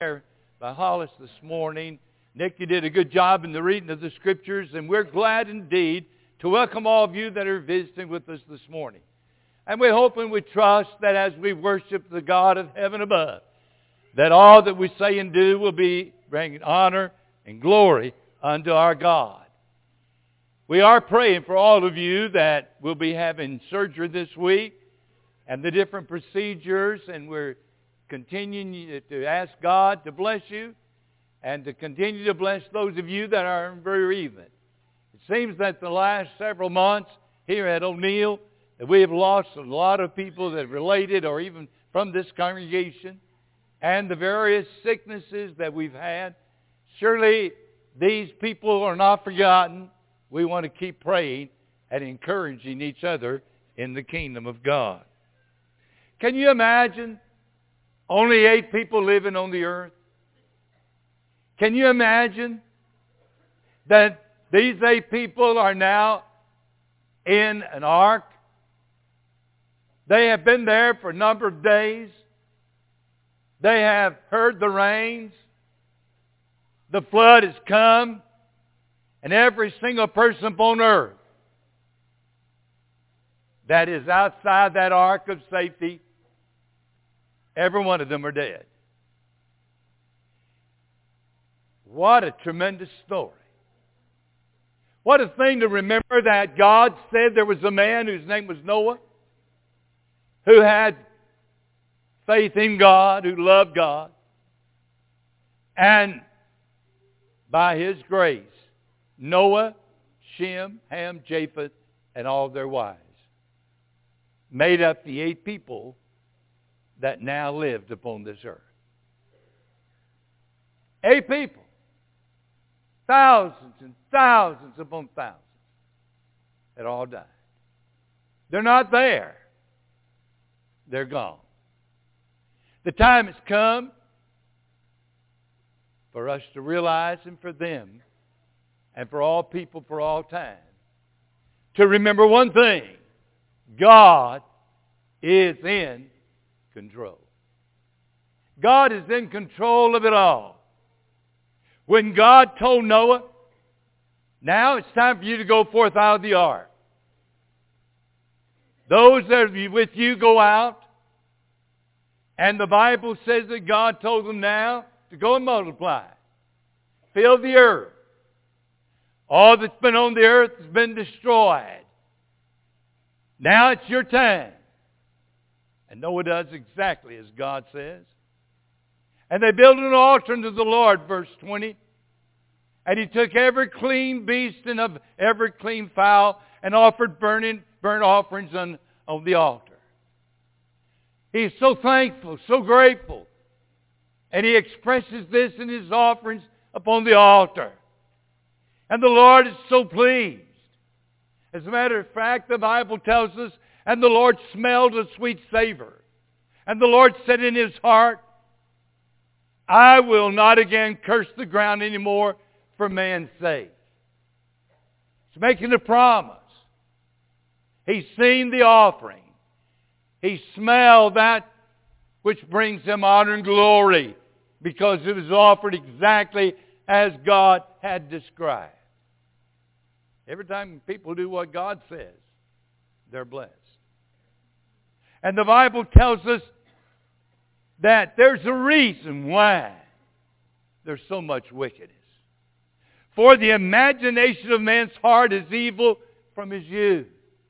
there by Hollis this morning. Nick, you did a good job in the reading of the Scriptures, and we're glad indeed to welcome all of you that are visiting with us this morning. And we hope and we trust that as we worship the God of heaven above, that all that we say and do will be bringing honor and glory unto our God. We are praying for all of you that will be having surgery this week and the different procedures, and we're continuing to ask God to bless you and to continue to bless those of you that are in bereavement. It seems that the last several months here at O'Neill that we have lost a lot of people that related or even from this congregation, and the various sicknesses that we've had. Surely these people are not forgotten. We want to keep praying and encouraging each other in the kingdom of God. Can you imagine only 8 people living on the earth? Can you imagine that these 8 people are now in an ark? They have been there for a number of days. They have heard the rains. The flood has come. And every single person upon earth that is outside that ark of safety, every one of them are dead. What a tremendous story. What a thing to remember that God said there was a man whose name was Noah, who had faith in God, who loved God, and by His grace, Noah, Shem, Ham, Japheth, and all their wives made up the 8 people that now lived upon this earth. 8 people. Thousands and thousands upon thousands that all died. They're not there. They're gone. The time has come for us to realize, and for them and for all people for all time, to remember one thing: God is in control. God is in control of it all. When God told Noah, now it's time for you to go forth out of the ark. Those that are with you go out. And the Bible says that God told them now to go and multiply. Fill the earth. All that's been on the earth has been destroyed. Now it's your time. And Noah does exactly as God says. And they built an altar unto the Lord, verse 20. And he took every clean beast and of every clean fowl and offered burnt offerings on the altar. He's so thankful, so grateful. And he expresses this in his offerings upon the altar. And the Lord is so pleased. As a matter of fact, the Bible tells us, and the Lord smelled a sweet savor. And the Lord said in his heart, I will not again curse the ground anymore for man's sake. He's making a promise. He's seen the offering. He smelled that which brings him honor and glory, because it was offered exactly as God had described. Every time people do what God says, they're blessed. And the Bible tells us that there's a reason why there's so much wickedness. For the imagination of man's heart is evil from his youth.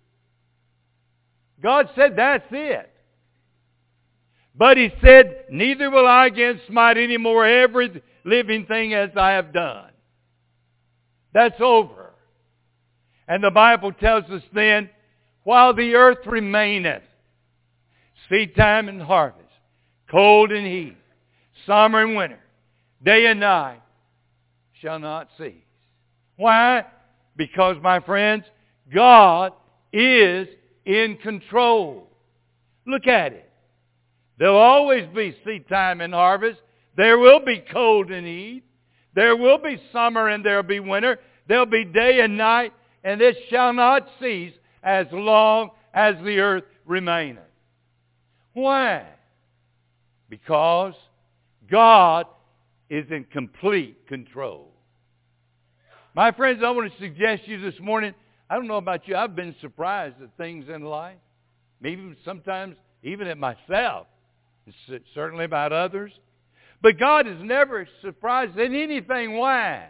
God said that's it. But he said, neither will I again smite any more every living thing as I have done. That's over. And the Bible tells us then, while the earth remaineth, seed time and harvest, cold and heat, summer and winter, day and night, shall not cease. Why? Because, my friends, God is in control. Look at it. There'll always be seed time and harvest. There will be cold and heat. There will be summer and there will be winter. There'll be day and night, and this shall not cease as long as the earth remaineth. Why? Because God is in complete control. My friends, I want to suggest to you this morning, I don't know about you, I've been surprised at things in life. Maybe sometimes even at myself. Certainly about others. But God is never surprised at anything. Why?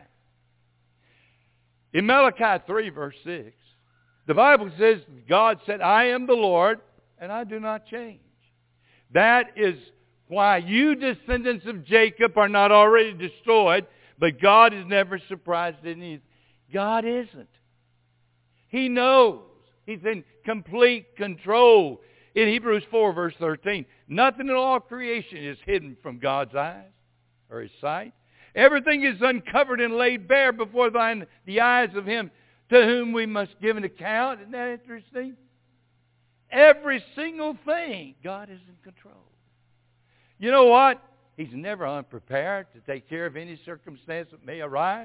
In Malachi 3, verse 6, the Bible says, God said, I am the Lord, and I do not change. That is why you descendants of Jacob are not already destroyed, but God is never surprised at anything. God isn't. He knows. He's in complete control. In Hebrews 4, verse 13, nothing in all creation is hidden from God's eyes or His sight. Everything is uncovered and laid bare before the eyes of Him to whom we must give an account. Isn't that interesting? Every single thing, God is in control. You know what? He's never unprepared to take care of any circumstance that may arise.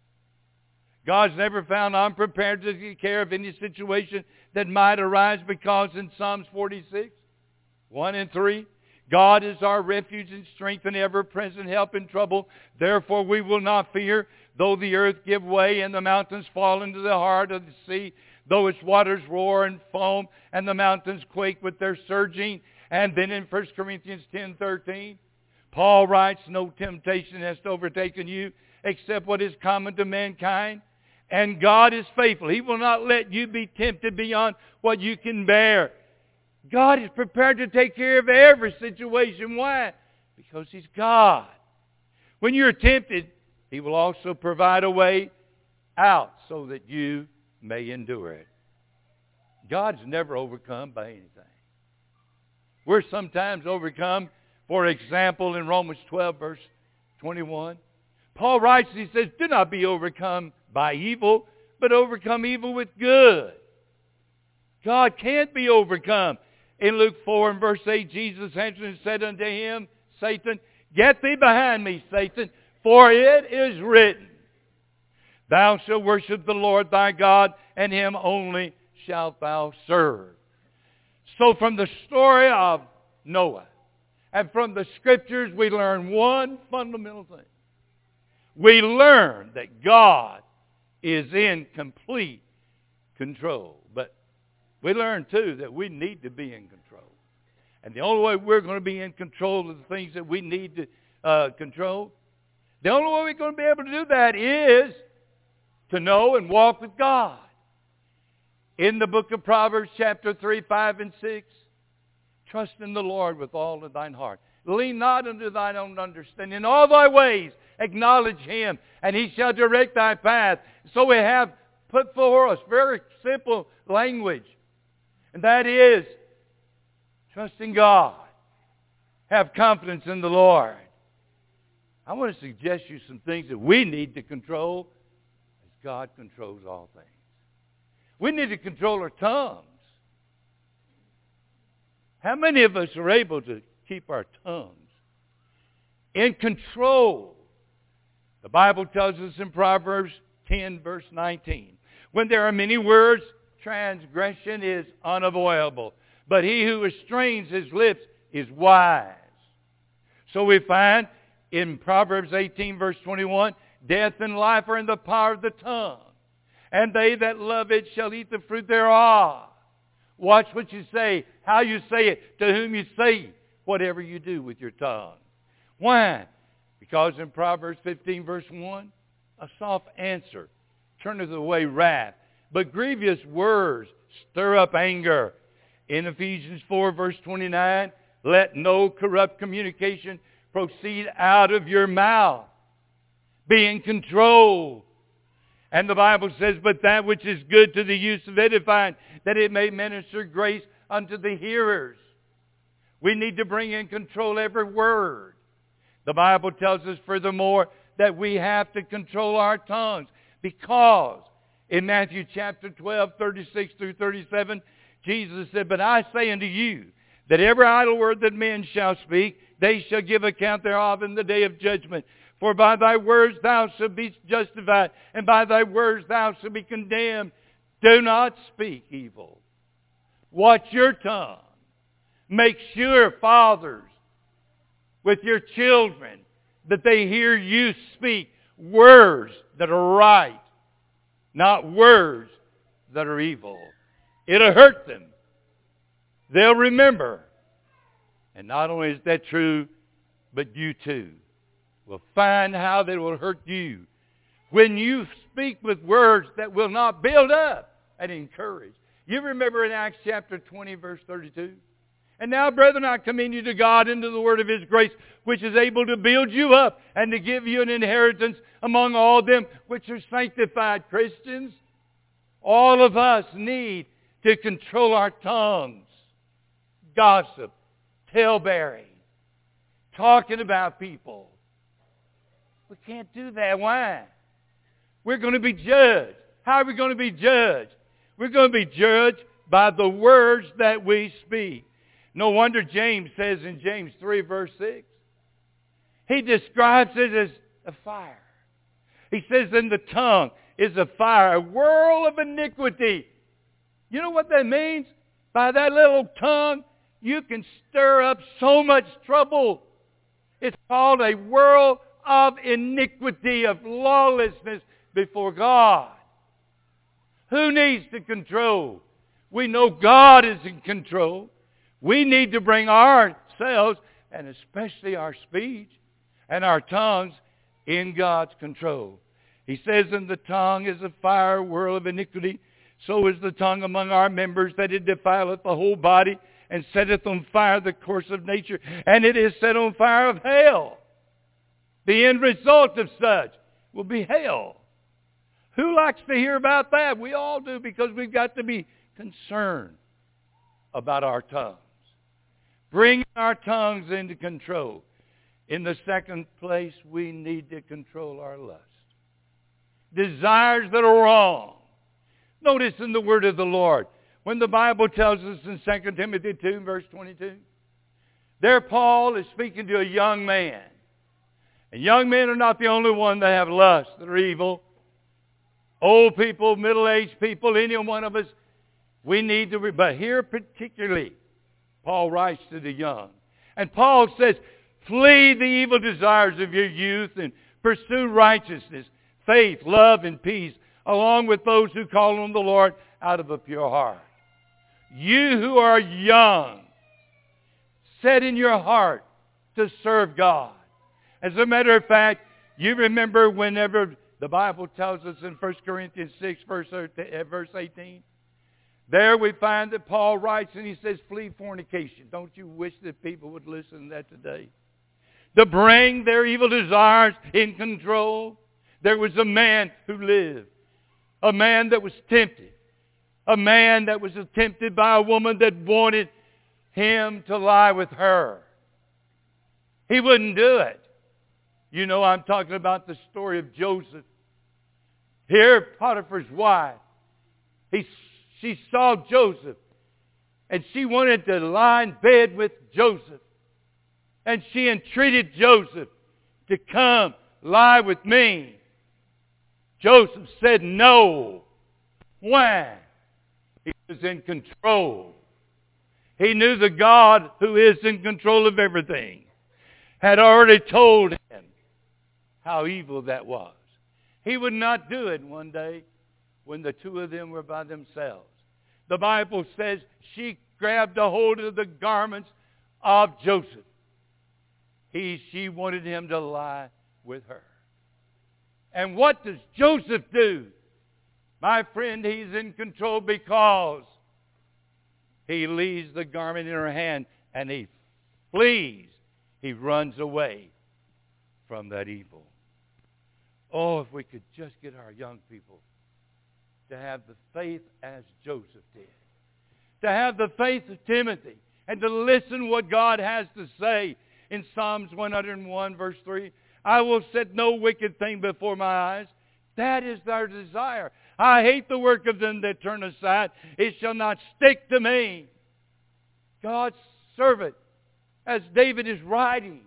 God's never found unprepared to take care of any situation that might arise, because in Psalms 46, 1 and 3, God is our refuge and strength and ever-present help in trouble. Therefore we will not fear, though the earth give way and the mountains fall into the heart of the sea, though its waters roar and foam and the mountains quake with their surging. And then in 1 Corinthians 10:13, Paul writes, no temptation has overtaken you except what is common to mankind. And God is faithful. He will not let you be tempted beyond what you can bear. God is prepared to take care of every situation. Why? Because He's God. When you're tempted, He will also provide a way out so that you may endure it. God's never overcome by anything. We're sometimes overcome. For example, in Romans 12, verse 21, Paul writes, he says, do not be overcome by evil, but overcome evil with good. God can't be overcome. In Luke 4 and verse 8, Jesus answered and said unto him, Satan, get thee behind me, Satan, for it is written, thou shalt worship the Lord thy God, and Him only shalt thou serve. So from the story of Noah and from the Scriptures, we learn one fundamental thing. We learn that God is in complete control. But we learn, too, that we need to be in control. And the only way we're going to be in control of the things that we need to control, the only way we're going to be able to do that is to know and walk with God. In the book of Proverbs, chapter 3, 5, and 6, trust in the Lord with all of thine heart. Lean not unto thine own understanding. In all thy ways acknowledge Him, and He shall direct thy path. So we have put before us very simple language. And that is, trust in God. Have confidence in the Lord. I want to suggest you some things that we need to control as God controls all things. We need to control our tongues. How many of us are able to keep our tongues in control? The Bible tells us in Proverbs 10, verse 19, when there are many words, transgression is unavoidable. But he who restrains his lips is wise. So we find in Proverbs 18, verse 21, death and life are in the power of the tongue, and they that love it shall eat the fruit thereof. Watch what you say, how you say it, to whom you say whatever you do with your tongue. Why? Because in Proverbs 15, verse 1, a soft answer turneth away wrath, but grievous words stir up anger. In Ephesians 4, verse 29, let no corrupt communication proceed out of your mouth. Be in control. And the Bible says, but that which is good to the use of edifying, that it may minister grace unto the hearers. We need to bring in control every word. The Bible tells us furthermore that we have to control our tongues, because in Matthew chapter 12, 36 through 37, Jesus said, but I say unto you, that every idle word that men shall speak, they shall give account thereof in the day of judgment. For by thy words thou shalt be justified, and by thy words thou shalt be condemned. Do not speak evil. Watch your tongue. Make sure, fathers, with your children, that they hear you speak words that are right, not words that are evil. It'll hurt them. They'll remember. And not only is that true, but you too will find how they will hurt you when you speak with words that will not build up and encourage. You remember in Acts chapter 20, verse 32? And now, brethren, I commend you to God and to the word of His grace, which is able to build you up and to give you an inheritance among all them which are sanctified. Christians, all of us need to control our tongues. Gossip, talebearing, talking about people. We can't do that. Why? We're going to be judged. How are we going to be judged? We're going to be judged by the words that we speak. No wonder James says in James 3, verse 6, he describes it as a fire. He says, and the tongue is a fire, a whirl of iniquity. You know what that means? By that little tongue, you can stir up so much trouble. It's called a whirl of iniquity, of lawlessness before God. Who needs to control? We know God is in control. We need to bring ourselves, and especially our speech and our tongues, in God's control. He says, and the tongue is a fire, whirl of iniquity. So is the tongue among our members, that it defileth the whole body, and setteth on fire the course of nature, and it is set on fire of hell. The end result of such will be hell. Who likes to hear about that? We all do, because we've got to be concerned about our tongues. Bring our tongues into control. In the second place, we need to control our lust. Desires that are wrong. Notice in the word of the Lord, when the Bible tells us in 2 Timothy 2, verse 22, there Paul is speaking to a young man. And young men are not the only one that have lust, that are evil. Old people, middle-aged people, any one of us, we need to, but here particularly, Paul writes to the young. And Paul says, flee the evil desires of your youth and pursue righteousness, faith, love, and peace, along with those who call on the Lord out of a pure heart. You who are young, set in your heart to serve God. As a matter of fact, you remember whenever the Bible tells us in 1 Corinthians 6, verse 18, there we find that Paul writes and he says, flee fornication. Don't you wish that people would listen to that today? To bring their evil desires in control. There was a man who lived. A man that was tempted. A man that was tempted by a woman that wanted him to lie with her. He wouldn't do it. You know, I'm talking about the story of Joseph. Here, Potiphar's wife, she saw Joseph, and she wanted to lie in bed with Joseph. And she entreated Joseph to come lie with me. Joseph said no. Why? He was in control. He knew the God who is in control of everything had already told him how evil that was. He would not do it one day when the two of them were by themselves. The Bible says she grabbed a hold of the garments of Joseph. She wanted him to lie with her. And what does Joseph do? My friend, he's in control because he leaves the garment in her hand and he flees. He runs away from that evil. Oh, if we could just get our young people to have the faith as Joseph did. To have the faith of Timothy and to listen what God has to say. In Psalms 101, verse 3, I will set no wicked thing before my eyes. That is our desire. I hate the work of them that turn aside. It shall not stick to me. God's servant, as David is writing.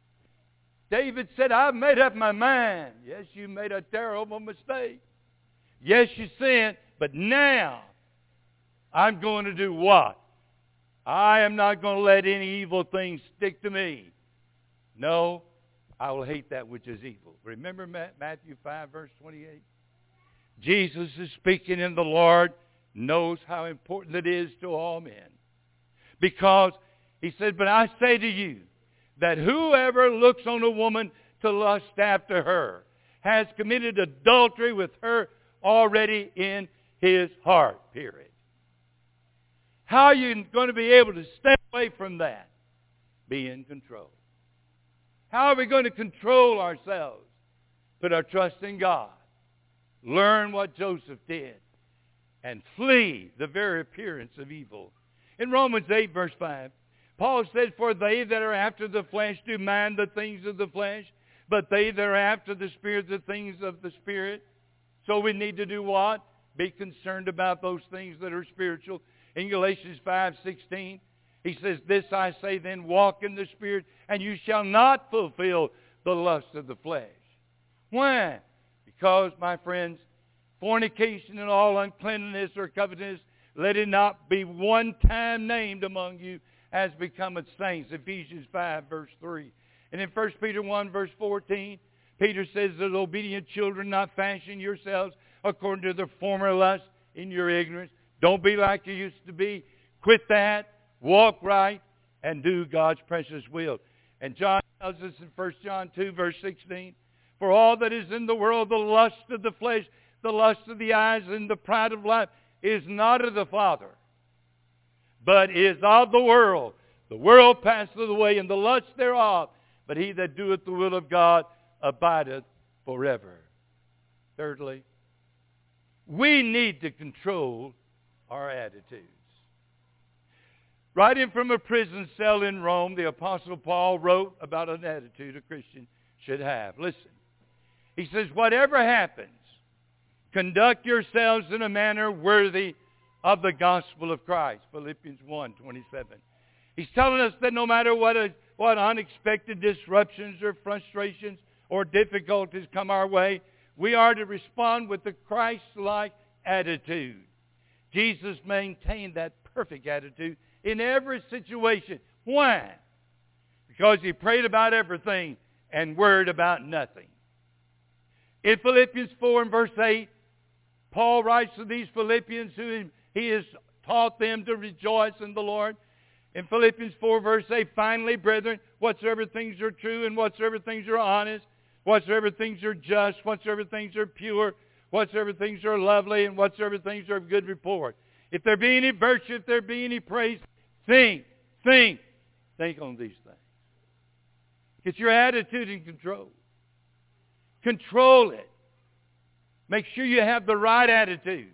David said, I've made up my mind. Yes, you made a terrible mistake. Yes, you sinned, but now I'm going to do what? I am not going to let any evil thing stick to me. No, I will hate that which is evil. Remember Matthew 5, verse 28? Jesus is speaking, and the Lord knows how important it is to all men. Because he said, but I say to you, that whoever looks on a woman to lust after her has committed adultery with her already in his heart, period. How are you going to be able to stay away from that? Be in control. How are we going to control ourselves? Put our trust in God. Learn what Joseph did. And flee the very appearance of evil. In Romans 8, verse 5, Paul said, for they that are after the flesh do mind the things of the flesh, but they that are after the Spirit, the things of the Spirit. So we need to do what? Be concerned about those things that are spiritual. In Galatians 5:16, he says, this I say then, walk in the Spirit, and you shall not fulfill the lust of the flesh. Why? Because, my friends, fornication and all uncleanness or covetousness, let it not be one time named among you as becometh saints. Ephesians 5, verse 3. And in 1 Peter 1, verse 14, Peter says that obedient children not fashion yourselves according to the former lust in your ignorance. Don't be like you used to be. Quit that. Walk right. And do God's precious will. And John tells us in 1 John 2, verse 16, for all that is in the world, the lust of the flesh, the lust of the eyes, and the pride of life, is not of the Father, but is of the world. The world passeth away, and the lust thereof. But he that doeth the will of God abideth forever. Thirdly, we need to control our attitudes. Writing from a prison cell in Rome, the Apostle Paul wrote about an attitude a Christian should have. Listen. He says, whatever happens, conduct yourselves in a manner worthy of the gospel of Christ. Philippians 1:27. He's telling us that no matter what unexpected disruptions or frustrations or difficulties come our way, we are to respond with the Christ-like attitude. Jesus maintained that perfect attitude in every situation. Why? Because he prayed about everything and worried about nothing. In Philippians 4 and verse 8, Paul writes to these Philippians who he has taught them to rejoice in the Lord. In Philippians 4 verse 8, finally, brethren, whatsoever things are true and whatsoever things are honest, whatsoever things are just, whatsoever things are pure, whatsoever things are lovely, and whatsoever things are of good report. If there be any virtue, if there be any praise, think on these things. Get your attitude in control. Control it. Make sure you have the right attitude.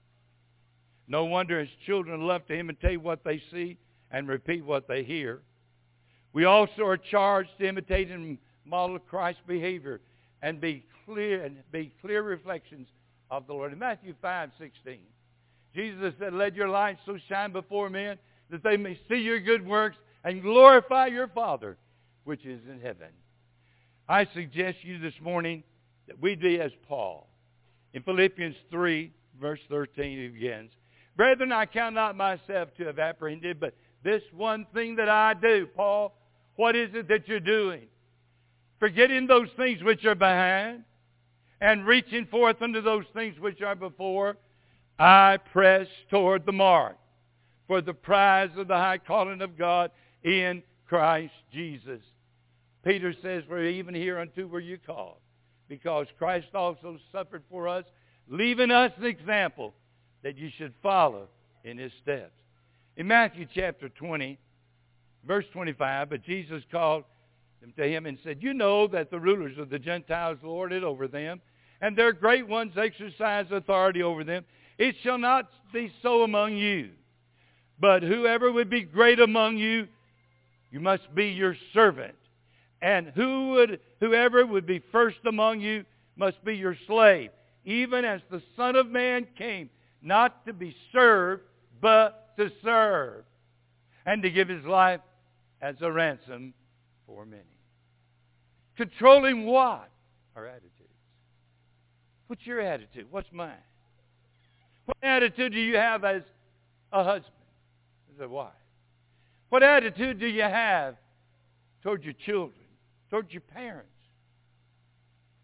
No wonder his children love to imitate what they see and repeat what they hear. We also are charged to imitate and model Christ's behavior and be clear reflections of the Lord. In Matthew 5:16, Jesus said, let your light so shine before men that they may see your good works and glorify your Father which is in heaven. I suggest you this morning that we be as Paul. In Philippians 3, verse 13, it begins, brethren, I count not myself to have apprehended, but this one thing that I do. Paul, what is it that you're doing? Forgetting those things which are behind and reaching forth unto those things which are before, I press toward the mark for the prize of the high calling of God in Christ Jesus. Peter says, for even hereunto were you called, because Christ also suffered for us, leaving us an example that you should follow in his steps. In Matthew chapter 20, verse 25, but Jesus called them to him and said, you know that the rulers of the Gentiles lord it over them, and their great ones exercise authority over them. It shall not be so among you. But whoever would be great among you, you must be your servant. And whoever would be first among you must be your slave, even as the Son of Man came, not to be served, but to serve, and to give his life as a ransom for many. Controlling what? Our attitudes. What's your attitude? What's mine? What attitude do you have as a husband, as a wife? What attitude do you have toward your children, toward your parents,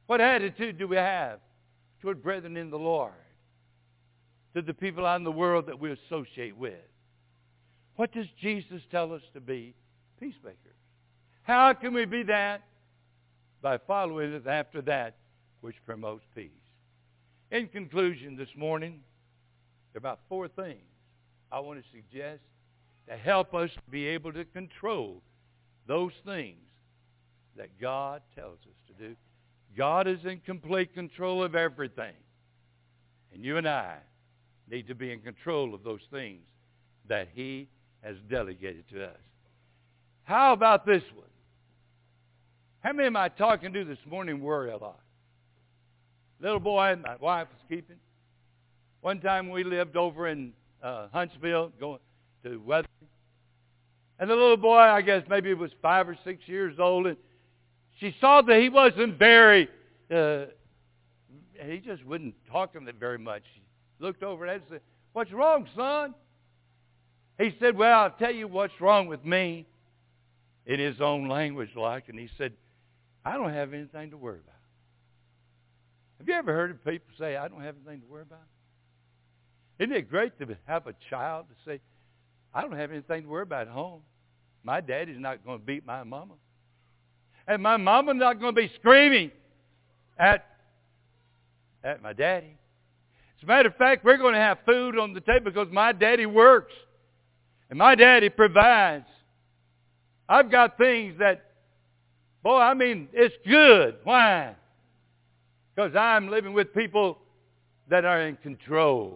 What attitude do we have toward brethren in the Lord? To the people out in the world that we associate with? What does Jesus tell us to be? Peacemakers. How can we be that? By following it after that which promotes peace. In conclusion this morning, there are about 4 things I want to suggest to help us be able to control those things that God tells us to do. God is in complete control of everything. And you and I need to be in control of those things that He has delegated to us. How about this one? How many am I talking to this morning worry a lot? Little boy my wife was keeping. One time we lived over in Huntsville, going to Weather. And the little boy, I guess maybe was 5 or 6 years old, and she saw that he wasn't very, he just wouldn't talk to them very much. She looked over at him and said, "What's wrong, son?" He said, "Well, I'll tell you what's wrong with me," in his own language like. And he said, "I don't have anything to worry about." Have you ever heard of people say, "I don't have anything to worry about"? Isn't it great to have a child to say, "I don't have anything to worry about at home. My daddy's not going to beat my mama. And my mama's not going to be screaming at my daddy. As a matter of fact, we're going to have food on the table because my daddy works. And my daddy provides. I've got things that, boy, I mean, it's good. Why? Because I'm living with people that are in control."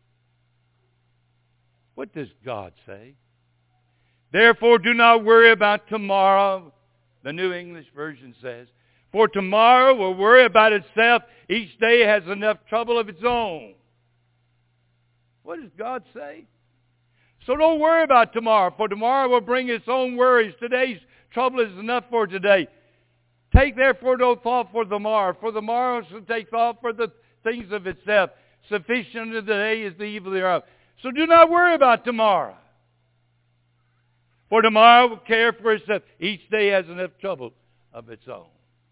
What does God say? "Therefore do not worry about tomorrow," the New English Version says. "For tomorrow will worry about itself. Each day has enough trouble of its own." What does God say? So don't worry about tomorrow, for tomorrow will bring its own worries. Today's trouble is enough for today. "Take therefore no thought for the morrow shall take thought for the things of itself. Sufficient unto the day is the evil thereof." So do not worry about tomorrow. For tomorrow will care for itself. Each day has enough trouble of its own.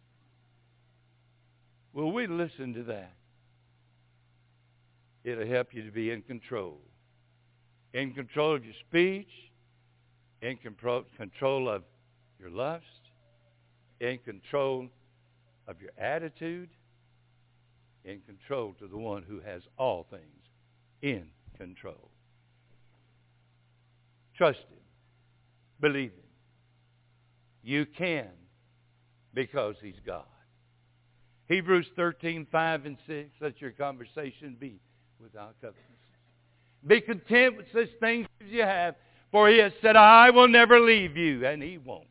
Will we listen to that? It'll help you to be in control. In control of your speech. In control of your lust. In control of your attitude. In control to the one who has all things in control. Trust Him. Believe Him. You can, because He's God. Hebrews 13:5 and 6, let your conversation be without covetousness. Be content with such things as you have, for He has said, "I will never leave you," and He won't.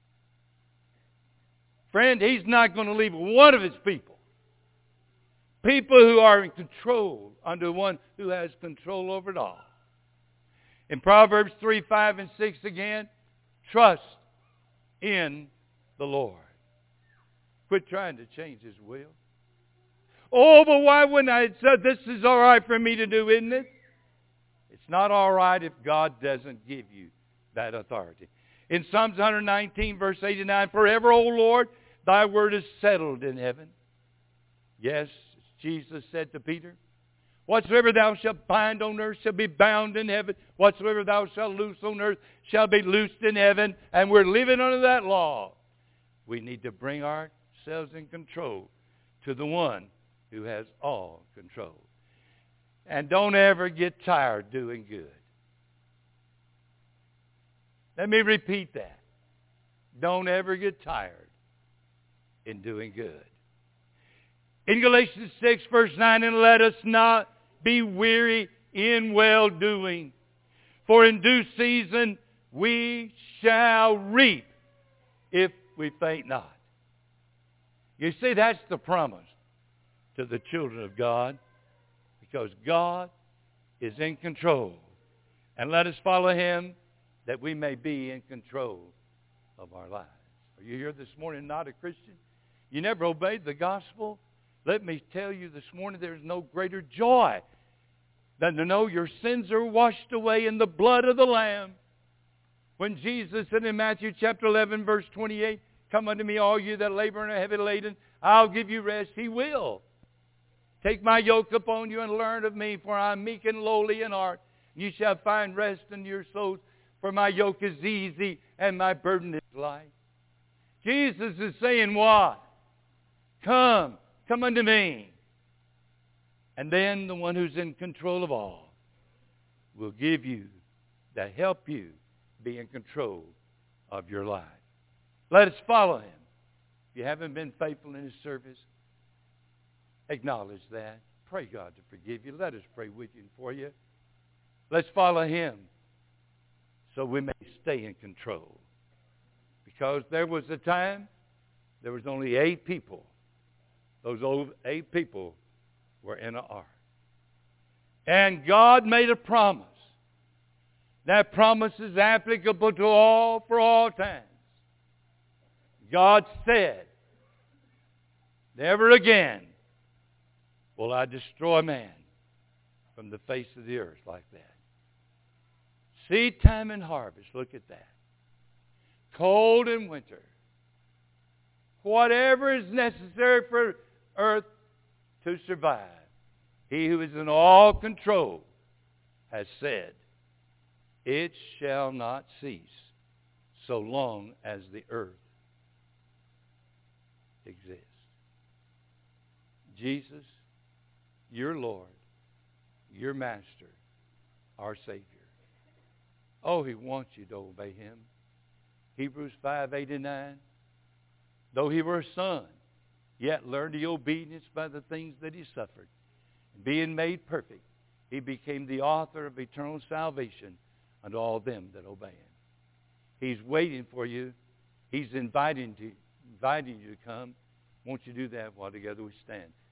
Friend, He's not going to leave one of His people. People who are in control under one who has control over it all. In Proverbs 3:5 and 6 again, trust in the Lord. Quit trying to change His will. "Oh, but why wouldn't I?" So this is all right for me to do, isn't it? It's not all right if God doesn't give you that authority. In Psalms 119, verse 89, "Forever, O Lord, thy word is settled in heaven." Yes, Jesus said to Peter, "Whatsoever thou shalt bind on earth shall be bound in heaven. Whatsoever thou shalt loose on earth shall be loosed in heaven." And we're living under that law. We need to bring ourselves in control to the one who has all control. And don't ever get tired doing good. Let me repeat that. Don't ever get tired in doing good. In Galatians 6, verse 9, "And let us not be weary in well-doing, for in due season we shall reap if we faint not." You see, that's the promise to the children of God, because God is in control. And let us follow Him that we may be in control of our lives. Are you here this morning not a Christian? You never obeyed the gospel? Let me tell you this morning, there's no greater joy than to know your sins are washed away in the blood of the Lamb. When Jesus said in Matthew chapter 11, verse 28, "Come unto me, all you that labor and are heavy laden, I'll give you rest. He will. Take my yoke upon you and learn of me, for I am meek and lowly in heart. You shall find rest in your souls, for my yoke is easy and my burden is light. Jesus is saying what? Come unto me. And then the one who's in control of all will give you, to help you be in control of your life. Let us follow him. If you haven't been faithful in his service, acknowledge that. Pray God to forgive you. Let us pray with you and for you. Let's follow him so we may stay in control. Because there was a time, there was only 8 people. Those 8 people were in an ark. And God made a promise. That promise is applicable to all for all times. God said, never again will I destroy man from the face of the earth like that. Seed time and harvest, look at that. Cold and winter. Whatever is necessary for earth to survive, he who is in all control has said, it shall not cease so long as the earth exists. Jesus, your Lord, your Master, our Savior. Oh, he wants you to obey him. Hebrews 5:8-9. Though he were a son, yet learned he obedience by the things that he suffered. Being made perfect, he became the author of eternal salvation unto all them that obey him. He's waiting for you. He's inviting you to come. Won't you do that while together we stand?